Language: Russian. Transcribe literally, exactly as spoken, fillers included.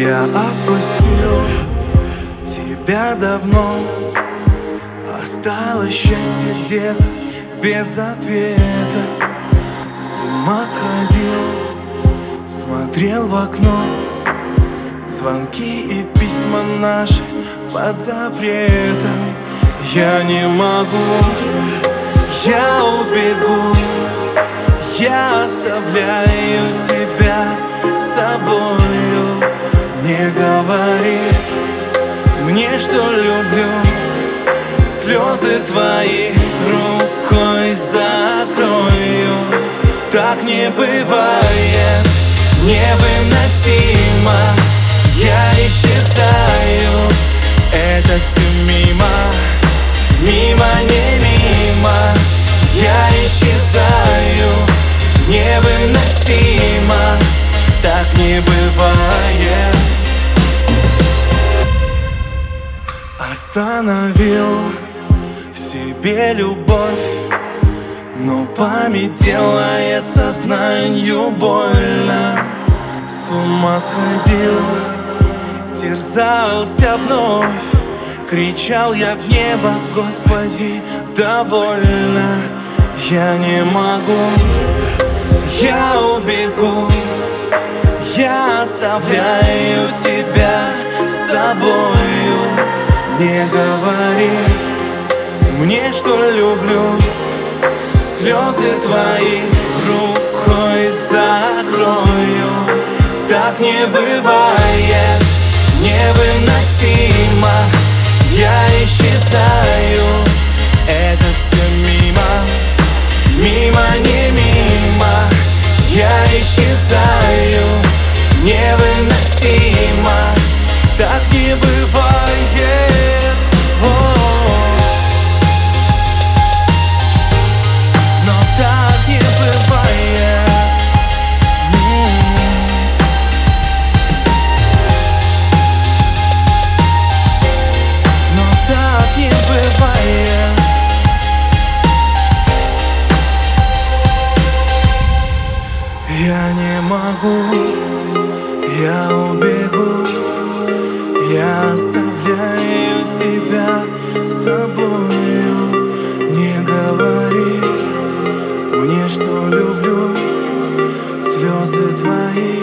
Я отпустил тебя давно, осталось счастье где-то без ответа. С ума сходил, смотрел в окно, звонки и письма наши под запретом. Я не могу, я убегу, я оставляю тебя с собою. Не говори мне, что люблю, слезы твои рукой закрою. Так не бывает, невыносимо, я исчезаю. Это все мимо, мимо, не мимо. Я исчезаю, невыносимо, так не бывает. Остановил в себе любовь, но память делает сознанию больно. С ума сходил, терзался вновь, кричал я в небо: Господи, довольно. Я не могу, я убегу, я оставляю тебя с собою. Не говори мне, что люблю, слезы твои рукой закрою. Так не бывает, невыносимо, я исчезаю. Это все мимо, мимо, не мимо. Я исчезаю, невыносимо, так не бывает. Но так не бывает. Но так не бывает. Я не могу, я убегу, я оставляю тебя с собою. Не говори мне, что люблю, слезы твои